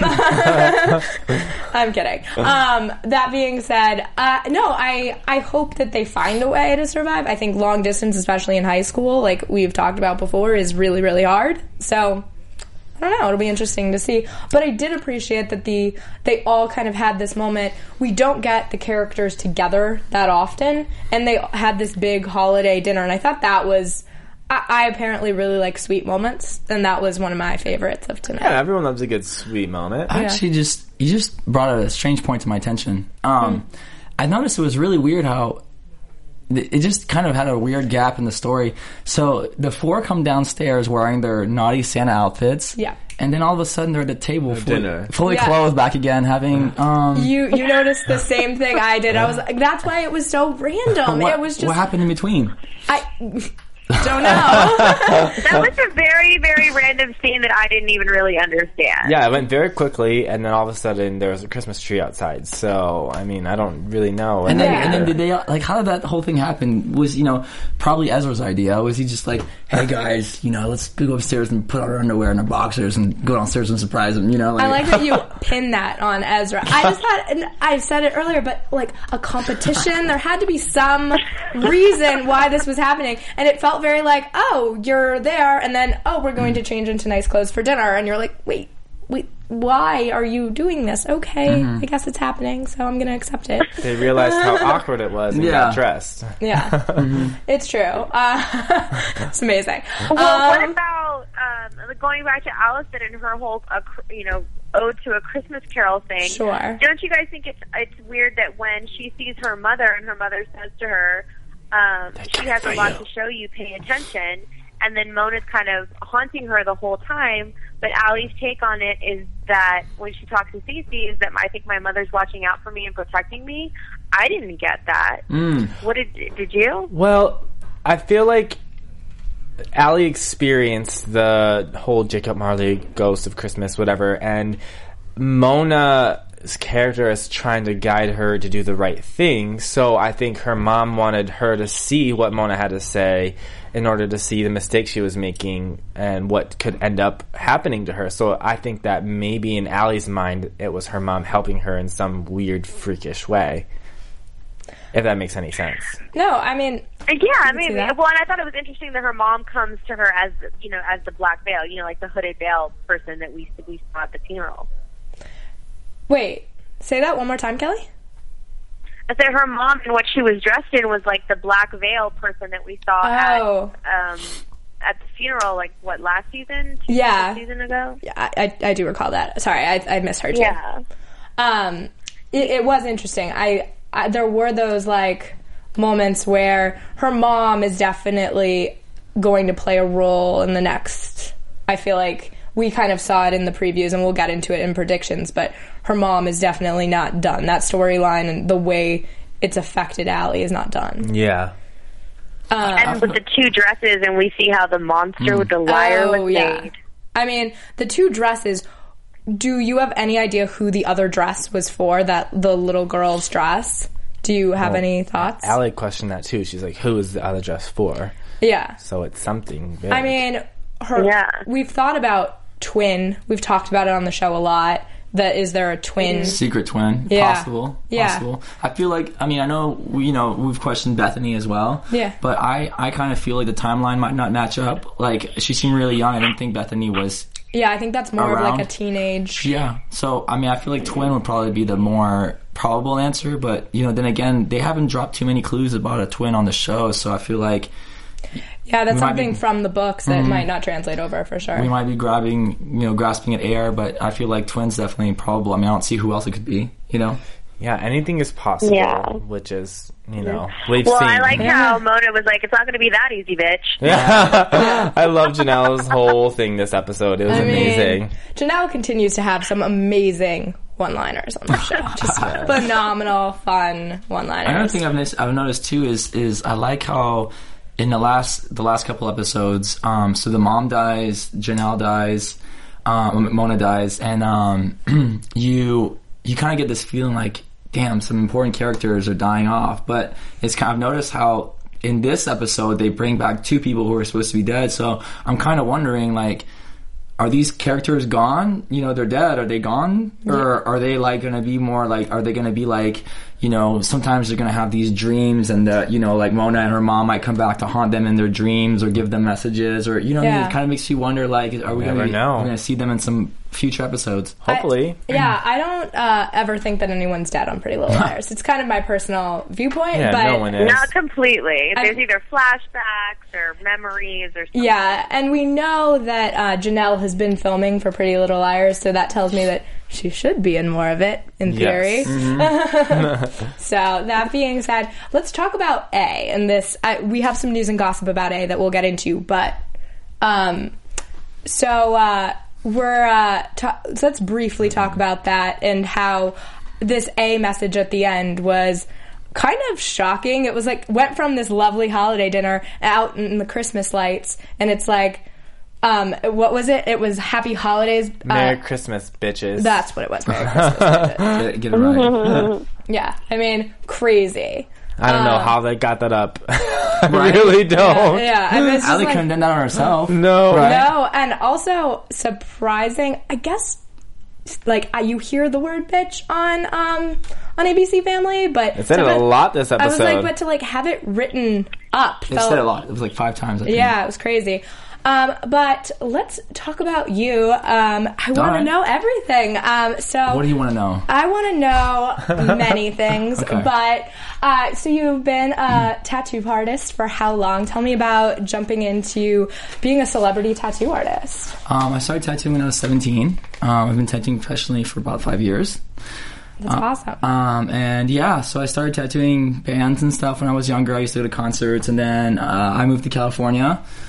at him. I'm kidding. Um, that being said, uh, no, I, I hope that they find a way to survive. I think long distance, especially in high school, like we've talked about before, is really, really hard. So, I don't know. It'll be interesting to see. But I did appreciate that the they all kind of had this moment. We don't get the characters together that often, and they had this big holiday dinner, and I thought that was... I, I apparently really like sweet moments, and that was one of my favorites of tonight.
Yeah, everyone loves a good sweet moment.
I actually just... You just brought a strange point to my attention. Um, mm. I noticed it was really weird how... It just kind of had a weird gap in the story. So the four come downstairs wearing their naughty Santa outfits.
Yeah.
And then all of a sudden they're at the table fully,
dinner.
fully
yeah.
clothed back again, having... Um,
you you noticed the same thing I did. I was like, that's why it was so random.
What,
it was just...
what happened in between?
I... Don't know.
That was a very, very random scene that I didn't even really understand.
Yeah, it went very quickly, and then all of a sudden there was a Christmas tree outside. So, I mean, I don't really know.
And then,
yeah.
and then did they, like, how did that whole thing happen? Was, you know, probably Ezra's idea. Was he just like, hey guys, you know, let's go upstairs and put our underwear and our boxers and go downstairs and surprise them, you know? Like,
I like that you pin that on Ezra. I just thought, and I said it earlier, but like a competition, there had to be some reason why this was happening. And it felt very like, oh, you're there, and then, oh, we're going to change into nice clothes for dinner, and you're like, wait, wait, why are you doing this? Okay, mm-hmm. I guess it's happening, so I'm going to accept it.
They realized how awkward it was and
yeah.
got dressed.
Yeah, mm-hmm. It's true. Uh, it's amazing.
Well,
um,
what about um, going back to Allison and her whole, uh, you know, ode to a Christmas Carol thing?
Sure.
Don't you guys think it's it's weird that when she sees her mother and her mother says to her, Um, she has a lot to show you, pay attention, and then Mona's kind of haunting her the whole time, but Allie's take on it is that when she talks to Cece is that I think my mother's watching out for me and protecting me. I didn't get that.
Mm.
What did did you?
Well, I feel like Allie experienced the whole Jacob Marley Ghost of Christmas, whatever, and Mona's character is trying to guide her to do the right thing. So I think her mom wanted her to see what Mona had to say in order to see the mistakes she was making and what could end up happening to her. So I think that maybe in Allie's mind, it was her mom helping her in some weird, freakish way. If that makes any sense.
No, I mean...
Yeah, I mean,
that.
well, and I thought it was interesting that her mom comes to her as, you know, as the black veil, you know, like the hooded veil person that we we saw at the funeral.
Wait, say that one more time, Kelly?
I said her mom and what she was dressed in was like the black veil person that we saw
oh.
at, um, at the funeral, like, what, last season? Two
Yeah.
season ago?
Yeah, I, I do recall that. Sorry, I, I misheard you.
Yeah.
Um, it, it was interesting. I, I there were those, like, moments where her mom is definitely going to play a role in the next, I feel like we kind of saw it in the previews and we'll get into it in predictions, but her mom is definitely not done. That storyline and the way it's affected Allie is not done.
Yeah.
Um,
and with the two dresses, and we see how the monster mm. with the lyre
oh,
was
yeah.
made.
I mean, the two dresses, do you have any idea who the other dress was for, that the little girl's dress? Do you have well, any thoughts?
Allie questioned that too. She's like, who is the other dress for?
Yeah.
So it's something big.
I mean, her. Yeah. We've thought about twin. We've talked about it on the show a lot. That is there a twin?
Secret twin.
Yeah.
Possible.
Yeah.
Possible. I feel like, I mean, I know, we, you know, we've questioned Bethany as well.
Yeah.
But I, I kind of feel like the timeline might not match up. Like, she seemed really young. I didn't think Bethany was...
Yeah, I think that's more
around.
of like a teenage...
Yeah. So, I mean, I feel like twin would probably be the more probable answer. But, you know, then again, they haven't dropped too many clues about a twin on the show. So I feel like...
Yeah, that's something
be,
from the books that
mm-hmm.
might not translate over for sure.
We might be grabbing, you know, grasping at air, but I feel like twins definitely probable. I mean, I don't see who else it could be, you know?
Yeah, anything is possible,
yeah.
which is, you know, we've
well,
seen.
Well, I like
yeah.
how Mona was like, it's not going to be that easy, bitch.
Yeah. I love Janelle's whole thing this episode. It was
I
amazing.
Mean, Janelle continues to have some amazing one-liners on the show. Just phenomenal, fun one-liners.
Another thing I've noticed, I've noticed too is is I like how in the last the last couple episodes, um, so the mom dies, Janelle dies, um, Mona dies, and um, you you kind of get this feeling like, damn, some important characters are dying off. But it's kind of, I've noticed how in this episode they bring back two people who are supposed to be dead. So I'm kind of wondering, like, are these characters gone? You know, they're dead. Are they gone? Or yeah. are they, like, going to be more, like, are they going to be, like, you know, sometimes they're going to have these dreams and, the, you know, like, Mona and her mom might come back to haunt them in their dreams or give them messages or, you know,
yeah.
I mean? It kind of makes you wonder, like, are we going to see them in some future episodes?
Hopefully.
I, yeah, I don't uh, ever think that anyone's dead on Pretty Little Liars. It's kind of my personal viewpoint.
Yeah,
but
no one is.
Not completely.
I,
There's either flashbacks or memories or something.
Yeah, and we know that uh, Janelle has been filming for Pretty Little Liars, so that tells me that she should be in more of it, in theory.
Yes. Mm-hmm.
So, that being said, let's talk about A. And this, I, we have some news and gossip about A that we'll get into, but, um, so, uh, we're, uh, ta- so let's briefly talk about that and how this A message at the end was kind of shocking. It was like, went from this lovely holiday dinner out in the Christmas lights, and it's like, Um, what was it? It was Happy Holidays.
Merry
uh,
Christmas, bitches.
That's what it was. Merry Christmas, bitches.
Get, get it right.
Yeah, I mean, crazy.
I don't
um,
know how they got that up. I right? really don't.
Yeah, yeah. I mean, it's just
Allie
like,
couldn't have done that on herself.
No.
Right?
No, and also surprising, I guess, like, uh, you hear the word bitch on um, on A B C Family, but...
It said it a lot this episode.
I was like, but to, like, have it written up...
It
felt,
said it a lot. It was like five times, I think.
Yeah, it was crazy. Um, but let's talk about you. Um, I want
right.
to know everything. Um, so
what do you want to know?
I want to know many things.
Okay.
But uh, so you've been a tattoo artist for how long? Tell me about jumping into being a celebrity tattoo artist.
Um, I started tattooing when I was seventeen. Um, I've been tattooing professionally for about five years.
That's
uh,
awesome.
Um, and yeah, so I started tattooing bands and stuff when I was younger. I used to go to concerts, and then uh, I moved to California.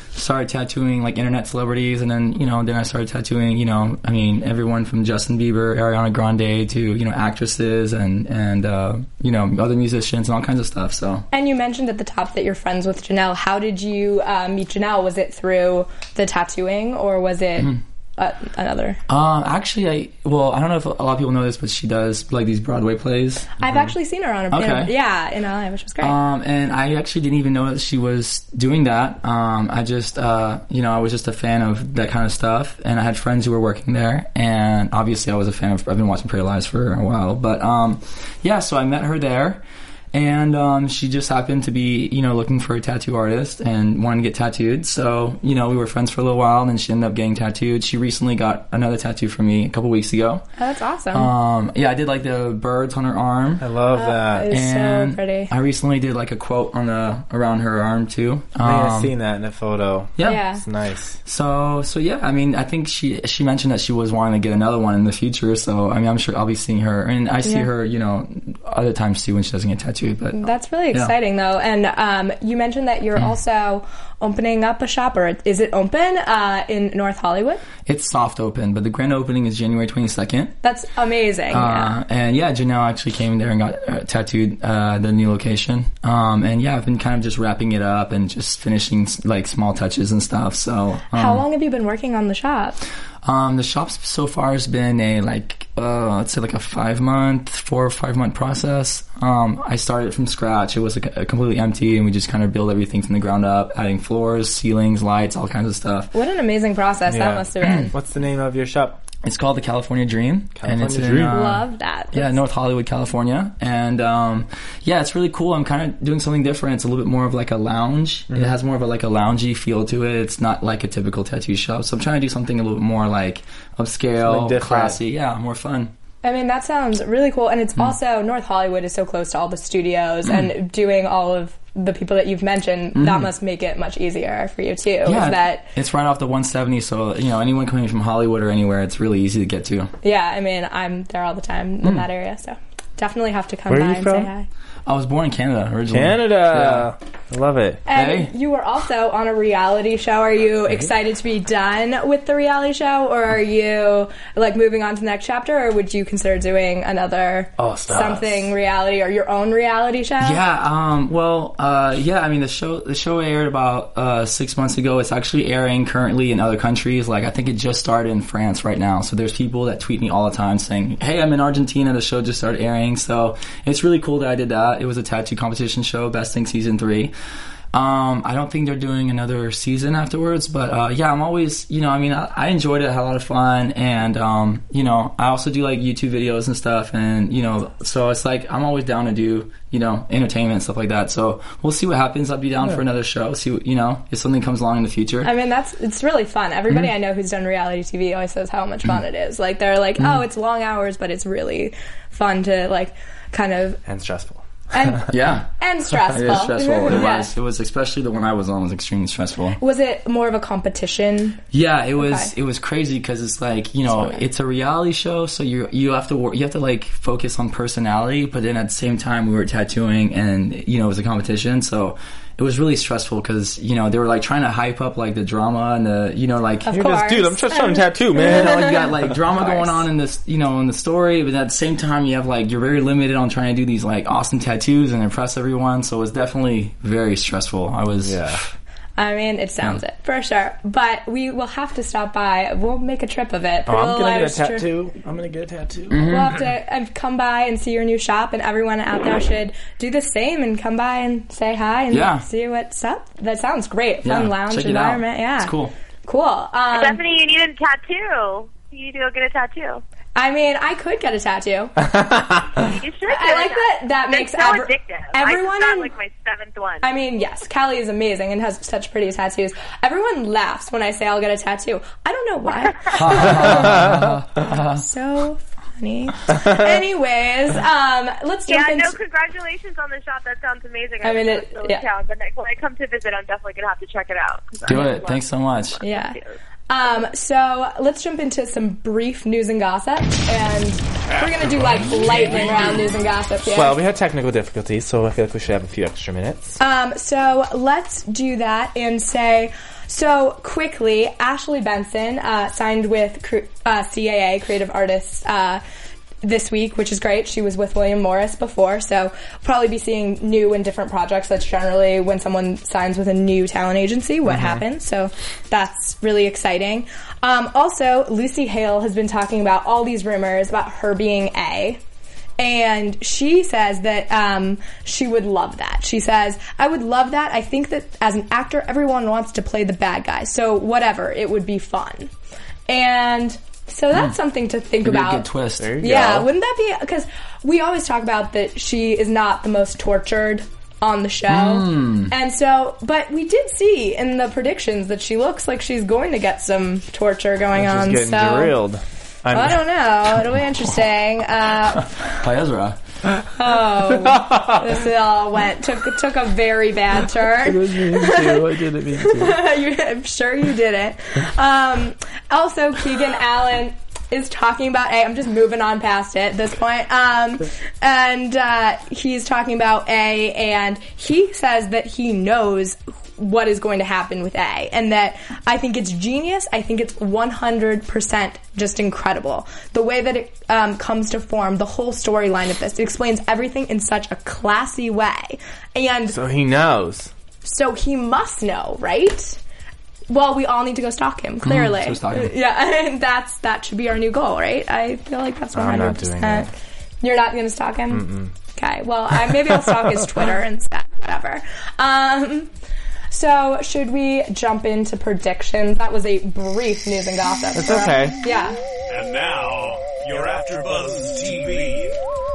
started tattooing like internet celebrities, and then you know, then I started tattooing. You know, I mean, everyone from Justin Bieber, Ariana Grande to you know actresses and and uh, you know other musicians and all kinds of stuff. So.
And you mentioned at the top that you're friends with Janelle. How did you uh, meet Janelle? Was it through the tattooing, or was it? Mm-hmm. Uh, another.
Um, actually, I well, I don't know if a lot of people know this, but she does like these Broadway plays.
I've mm-hmm. actually seen her on a,
okay.
in, yeah, in L A, which was great.
Um, and I actually didn't even know that she was doing that. Um, I just, uh, you know, I was just a fan of that kind of stuff, and I had friends who were working there, and obviously I was a fan of. I've been watching Pretty Lies for a while, but um, yeah, so I met her there. And um, she just happened to be, you know, looking for a tattoo artist and wanted to get tattooed. So, you know, we were friends for a little while, and then she ended up getting tattooed. She recently got another tattoo from me a couple weeks ago.
Oh, that's awesome.
Um, yeah, I did like the birds on her arm.
I love
oh,
that.
It's
and
so pretty.
I recently did like a quote on the around her arm too.
I think I've
Um,
seen that in a photo.
yeah.
Yeah.
It's nice.
So, so yeah, I mean, I think she she mentioned that she was wanting to get another one in the future. So, I mean, I'm sure I'll be seeing her, and I see
Yeah.
her, you know, other times too when she doesn't get tattooed. But
That's really exciting, yeah. though. And um, you mentioned that you're also opening up a shop, or is it open uh, in North Hollywood?
It's soft open, but the grand opening is January twenty-second.
That's amazing.
Uh,
yeah.
And yeah, Janelle actually came there and got uh, tattooed uh, the new location. Um, and yeah, I've been kind of just wrapping it up and just finishing like small touches and stuff. So um,
how long have you been working on the shop?
Um, the shop so far has been a like uh, let's say like a five month, four or five month process. Um, I started from scratch. It was like a, a completely empty, and we just kind of built everything from the ground up, adding floors, ceilings, lights, all kinds of stuff.
What an amazing process
Yeah.
that must have been.
What's the name of your shop?
It's called the California Dream,
California
and it's
Dream.
in uh,
Love that.
yeah, North Hollywood, California. And um, yeah, it's really cool. I'm kind of doing something different. It's a little bit more of like a lounge. Mm-hmm. It has more of a like a loungy feel to it. It's not like a typical tattoo shop. So I'm trying to do something a little bit more like upscale, classy. Yeah, more fun.
I mean, that sounds really cool. And it's mm. also, North Hollywood is so close to all the studios, mm. and doing all of the people that you've mentioned, mm. that must make it much easier for you too.
Yeah,
is that
it's right off the one seventy, so you know anyone coming from Hollywood or anywhere, it's really easy to get to.
Yeah, I mean, I'm there all the time in mm. that area, so definitely have to come
Where
by
are you
and
from?
say hi.
I was born in Canada originally.
Canada!
Yeah.
I love it.
And
Hey.
you were also on a reality show. Are you excited to be done with the reality show, or are you like moving on to the next chapter, or would you consider doing another
Oh, stop.
something reality or your own reality show?
Yeah, um, well, uh, yeah, I mean, the show, the show aired about, uh, six months ago. It's actually airing currently in other countries. Like, I think it just started in France right now. So there's people that tweet me all the time saying, hey, I'm in Argentina. The show just started airing. So it's really cool that I did that. It was a tattoo competition show, Best Thing Season three. Um, I don't think they're doing another season afterwards, but, uh, yeah, I'm always, you know, I mean, I, I enjoyed it, I had a lot of fun, and, um, you know, I also do, like, YouTube videos and stuff, and, you know, so it's like, I'm always down to do, you know, entertainment and stuff like that, so we'll see what happens. I'll be down yeah. for another show, see what, you know, if something comes along in the future.
I mean, that's, it's really fun. Everybody
mm-hmm.
I know who's done reality T V always says how much fun it is. Like, they're like,
mm-hmm.
oh, it's long hours, but it's really fun to, like, kind of...
And stressful.
And,
yeah.
And stressful.
It is stressful. It
yeah.
was. It was, especially the one I was on was extremely stressful.
Was it more of a competition?
Yeah, it was.
Okay.
It was crazy because it's like, you know, it's a reality show, so you you have to work, you have to like focus on personality, but then at the same time we were tattooing, and you know it was a competition, so. It was really stressful because, you know, they were like trying to hype up like the drama and the, you know, like,
of
You're
course.
just, dude, I'm just trying to tattoo, man.
you know, you got like drama going on in this, you know, in the story, but at the same time you have like, you're very limited on trying to do these like awesome tattoos and impress everyone. So it was definitely very stressful. I was,
yeah.
I mean, it sounds yeah. it, for sure. But we will have to stop by. We'll make a trip of it.
Oh, I'm going to get a
Tri-
tattoo. I'm going to get a tattoo.
Mm-hmm.
We'll have to uh, come by and see your new shop, and everyone out there should do the same and come by and say hi and
yeah.
see what's up. That sounds great.
Yeah.
Fun lounge
Check it
environment.
out.
Yeah.
It's cool.
Cool. Um,
Stephanie, you need a tattoo. You need to go get a tattoo.
I mean, I could get a tattoo.
You should.
I like that. That makes
It's so
ever-
addictive.
everyone.
I just got
in-
like my seventh one.
I mean, yes, Callie is amazing and has such pretty tattoos. Everyone laughs when I say I'll get a tattoo. I don't know why. So funny. Anyways, um, let's jump
yeah,
into...
no, congratulations on the shop. That sounds amazing.
I mean,
I
it-
still in
yeah.
town, but when I come to visit, I'm definitely gonna have to check it out.
Do it. Thanks so much.
Yeah. Um, so let's jump into some brief news and gossip, and we're gonna do like lightning round news and gossip here.
Well, we had technical difficulties, so I feel like we should have a few extra minutes.
Um, so let's do that and say So quickly, Ashley Benson uh, signed with cr- uh, C A A, Creative Artists, uh, this week, which is great. She was with William Morris before, so probably be seeing new and different projects. That's generally when someone signs with a new talent agency, what mm-hmm. happens. So that's really exciting. Um, also, Lucy Hale has been talking about all these rumors about her being A. And she says that um, she would love that. She says, I would love that. I think that as an actor, everyone wants to play the bad guy. So whatever, it would be fun. And so that's mm. something to think
Maybe
about.
A good twist.
There you
yeah,
go.
wouldn't that be? Because we always talk about that she is not the most tortured on the show. Mm. And so, but we did see in the predictions that she looks like she's going to get some torture going
she's
on.
Getting
so
drilled. I'm
I don't know. It'll be interesting. Uh,
By Ezra.
Oh, this all went took took a very bad turn.
It was mean too. I didn't mean to.
I'm sure you didn't. Um, also, Keegan Allen is talking about A. I'm just moving on past it at this point. Um, and uh, he's talking about A, and he says that he knows what is going to happen with A, and that I think it's genius. I think it's one hundred percent just incredible. The way that it um, comes to form, the whole storyline of this, it explains everything in such a classy way. And
so he knows.
So he must know, right? Well, we all need to go stalk him, clearly.
Mm, so stalk him.
Yeah, and that's, that should be our new goal, right? I feel like that's one hundred percent.
I'm not doing that.
You're not going to stalk him?
Mm-mm.
Okay, well, I, maybe I'll stalk his Twitter instead, whatever. Um... So, should we jump into predictions? That was a brief news and gossip.
It's okay.
Um, yeah.
And now, your AfterBuzz T V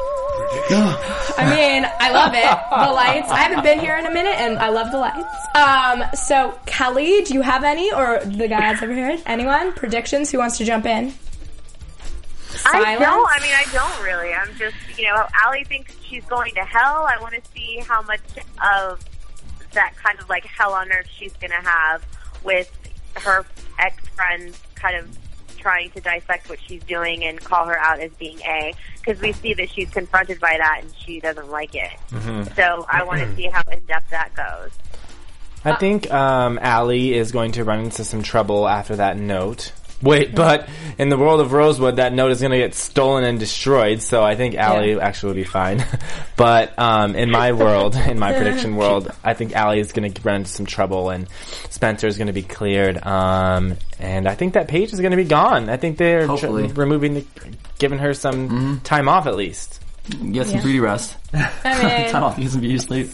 I mean, I love it. The lights. I haven't been here in a minute, and I love the lights. Um, so, Kelly, do you have any, or the guys over here? Anyone? Predictions? Who wants to jump in? Silence?
I don't. I mean, I don't really. I'm just, you know, Allie thinks she's going to hell. I want to see how much of that kind of like hell on earth she's going to have with her ex-friends kind of trying to dissect what she's doing and call her out as being A, because we see that she's confronted by that and she doesn't like it. Mm-hmm. So I want to see how in-depth that goes.
I think um, Allie is going to run into some trouble after that note. Wait, but in the world of Rosewood, that note is going to get stolen and destroyed, so I think Allie yeah. actually will be fine. But um, in my world, in my prediction world, I think Allie is going to run into some trouble, and Spencer is going to be cleared. Um, and I think that Paige is going to be gone. I think they're tr- removing, the, giving her some mm-hmm. time off at least.
Get some yeah. beauty rest.
I mean,
time off, get some beauty sleep.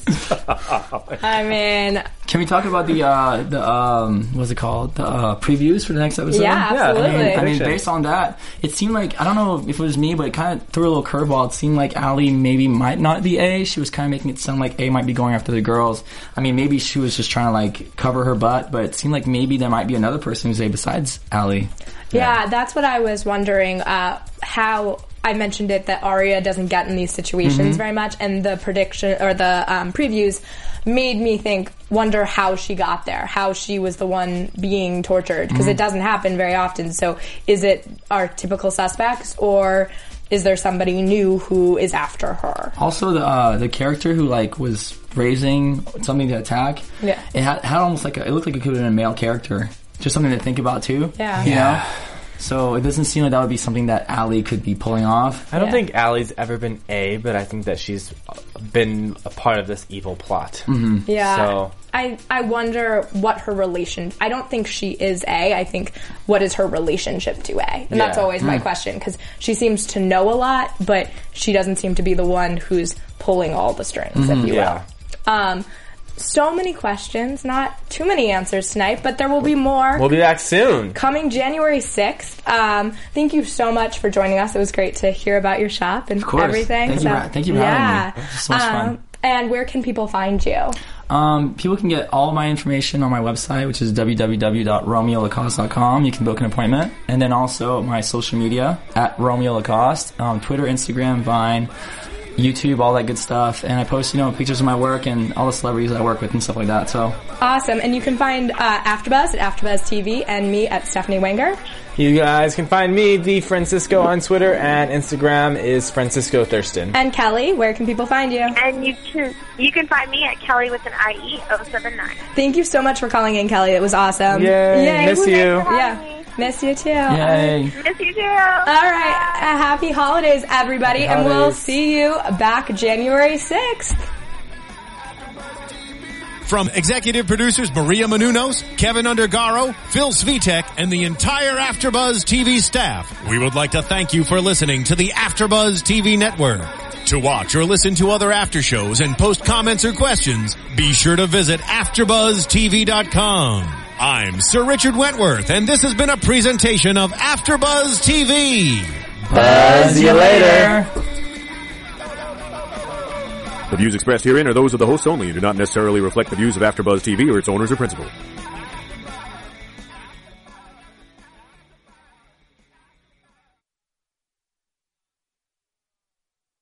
I mean,
can we talk about the uh, the um, what's it called? The uh, previews for the next episode?
Yeah, absolutely.
I mean, I mean, based on that, it seemed like, I don't know if it was me, but it kind of threw a little curveball. It seemed like Allie maybe might not be A. She was kind of making it sound like A might be going after the girls. I mean, maybe she was just trying to like cover her butt, but it seemed like maybe there might be another person who's A besides Allie.
Yeah, yeah, that's what I was wondering. Uh, how. I mentioned it that Aria doesn't get in these situations mm-hmm. very much, and the prediction or the um, previews made me think, wonder how she got there, how she was the one being tortured, because mm-hmm. it doesn't happen very often. So, is it our typical suspects, or is there somebody new who is after her?
Also, the uh, the character who like was raising something to attack,
yeah,
it had, had almost like a, it looked like it could have been a male character. Just something to think about too.
Yeah,
you
yeah.
know. So it doesn't seem like that would be something that Allie could be pulling off.
I don't
yeah.
think Allie's ever been A, but I think that she's been a part of this evil plot.
Mm-hmm.
Yeah.
So
I I wonder what her relation. I don't think she is A. I think what is her relationship to A, and yeah. that's always mm. my question, because she seems to know a lot, but she doesn't seem to be the one who's pulling all the strings, mm-hmm. if you will.
Yeah.
Um, So many questions, not too many answers tonight, but there will be more.
We'll be back soon.
Coming January sixth. Um, thank you so much for joining us. It was great to hear about your shop and
of course.
everything.
Thank
so,
you for, thank you for
yeah.
having me. It was so much
um,
fun.
And where can people find you?
Um, people can get all my information on my website, which is w w w dot romeo lacoste dot com. You can book an appointment. And then also my social media, at Romeo Lacoste, um, Twitter, Instagram, Vine, YouTube, all that good stuff. And I post, you know, pictures of my work and all the celebrities I work with and stuff like that. So
awesome. And you can find uh, AfterBuzz at AfterBuzz T V and me at Stephanie Wenger.
You guys can find me, the Francisco, on Twitter, and Instagram is Francisco Thurston.
And Kelly, where can people find you?
And you can you can find me at Kelly with an I E oh seven nine.
Thank you so much for calling in, Kelly. It was awesome.
Yay,
Yay.
miss you.
Yeah, miss you too.
Yay.
Miss you too.
All right, uh, happy holidays, everybody,
Happy
and we'll
holidays.
see you back January sixth.
From executive producers Maria Menounos, Kevin Undergaro, Phil Svitek, and the entire AfterBuzz T V staff, we would like to thank you for listening to the AfterBuzz T V network. To watch or listen to other after shows and post comments or questions, be sure to visit after buzz T V dot com. I'm Sir Richard Wentworth, and this has been a presentation of AfterBuzz T V.
Buzz you later.
The views expressed herein are those of the hosts only and do not necessarily reflect the views of AfterBuzz T V or its owners or principals.